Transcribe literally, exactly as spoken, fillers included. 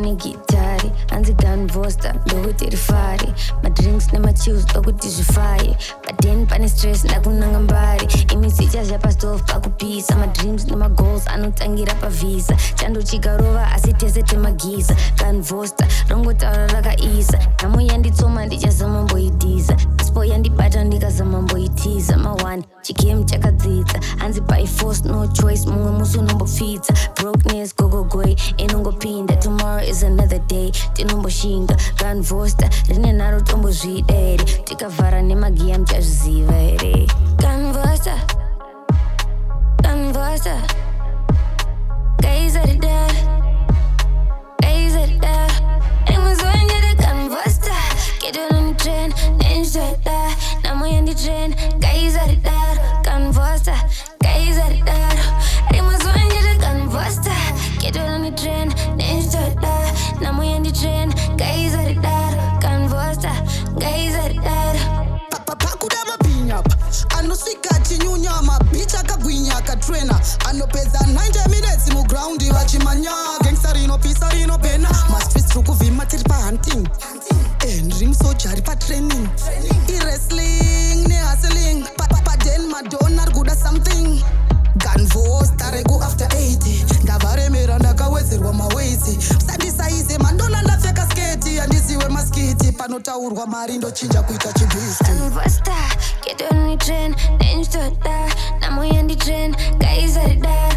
gitari hanzi gun voster ndokuti rifari madrinks nemachills ndokuti zvifaye but then pane stress ndakunanga mbari imisicha zvapastove pakupisa madreams nemagoals anotangira pavisa chando chikarova asi tese temagiza gun voster rongotaura rakaisa nhamo yanditsoma ndichazama mboidhiza ispo yandibata ndikazama mboitiza mawani chigame chakadzidza hanzi by force no choice mumwe musi unombopfidza brokenness gogogoi inongopinda tomorrow is another day tinomboshinga gun voster rine naro tombozvida here tikavhara nemagiya muchazviziva here gun voster gun voster guys are dead guys are dead anyone's when you're the gun voster get on the train then shut that now I'm on the train guys are dead gun voster guys are dead anyone's when you're the gun voster get on the train then shut that now I'm on the train guys are dead gun voster guys are dead pakuda mapinyapa anosvika chinyunya mabicha akagwinya akatrena anopedza ninety minutes muground vachimanya gangsta rinopisa rinopena mastreets rukuvhima tiri pahunting endring soja ari patraining iwrestling nehustling paden madonna ari kuda something gun voster reku after eighty ndavaremera ndakawedzerwa maweiti sandisaize mandona ndapfeka sketi handisiwe maskiti panotaurwa mari ndochinja kuita chibhisti gun voster get on the train then shut that now I'm on the train guys are dead